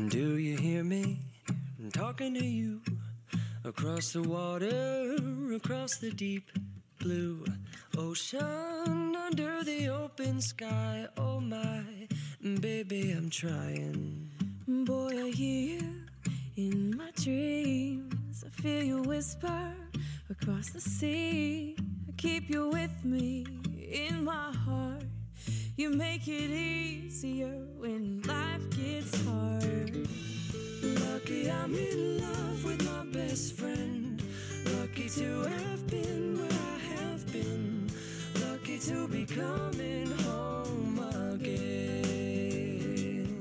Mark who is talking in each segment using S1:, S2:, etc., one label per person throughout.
S1: Do you hear me? I'm talking to you. Across the water, across the deep blue ocean, under the open sky. Oh my, baby, I'm trying.
S2: Boy, I hear you in my dreams. I feel you whisper across the sea. I keep you with me in my heart. You make it easier when life gets hard.
S1: Lucky I'm in love with my best friend. Lucky to have been where I have been. Lucky to be coming home again.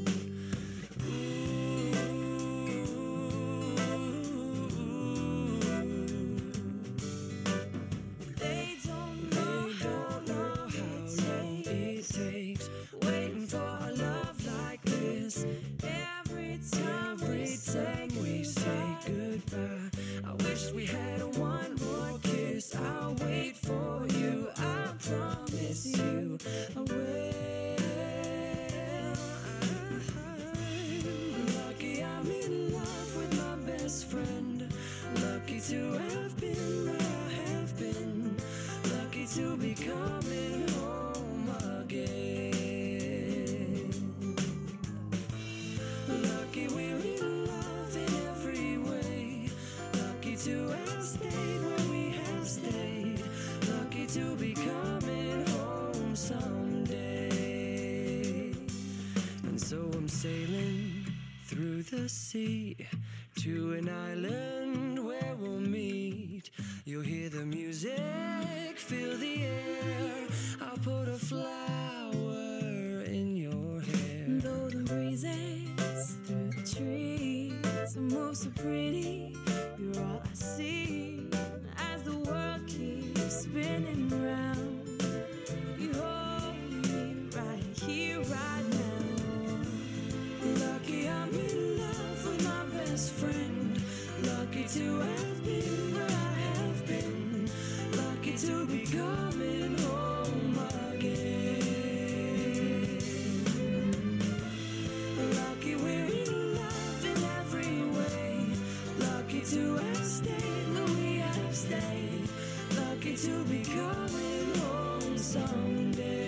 S2: They don't know how long it takes
S1: waiting for a love like this.
S2: every time
S1: We say goodbye. I wish we had one more kiss. I'll wait for you. I promise you I will. Lucky I'm in love with my best friend. Lucky to have been where I have been. Lucky to be coming home again. Lucky we're in love in every way. Lucky to have stayed where we have stayed. Lucky to be coming home someday. And so I'm sailing through the sea to an island where we'll meet. You'll hear the music, feel the air. I'll put a flower in your hair.
S2: golden breezes through the trees move so pretty. You're all I see as the world keeps spinning round. You hold me right here, right now.
S1: Lucky I'm in love with my best friend. Lucky to have been where I have been. Lucky to be coming home again. Lucky we're in love in every way. Lucky to have stayed where we have stayed. Lucky to be coming home someday.